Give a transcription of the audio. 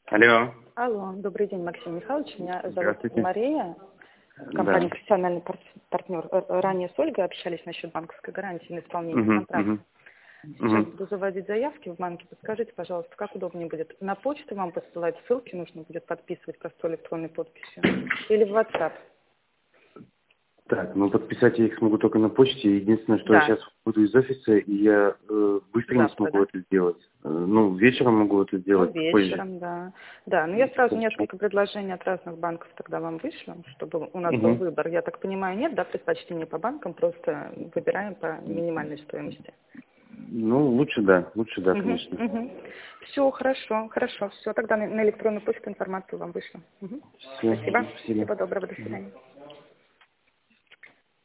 Алло. Алло, добрый день, Максим Михайлович. Меня зовут Здравствуйте. Мария, компания «Профессиональный партнер». Ранее с Ольгой общались насчет банковской гарантии на исполнение контракта. Сейчас буду заводить заявки в банке. Подскажите, пожалуйста, как удобнее будет? На почту вам посылать ссылки, нужно будет подписывать простой электронной подписью? Или в WhatsApp? Так, ну подписать я их смогу только на почте. Единственное, что Да. я сейчас буду из офиса, и я быстро не Завтра, смогу да? это сделать. Ну, вечером могу это Ну, сделать, позже. вечером, да. Да, но я сразу Хорошо. несколько предложений от разных банков тогда вам вышлю, чтобы у нас был выбор. Я так понимаю, нет, да, предпочтения по банкам, просто выбираем по минимальной стоимости. Ну, лучше да, конечно. Все, хорошо, хорошо. Все, тогда на электронную почту информацию вам вышлю. Все, Спасибо. спасибо. Всего доброго, до свидания.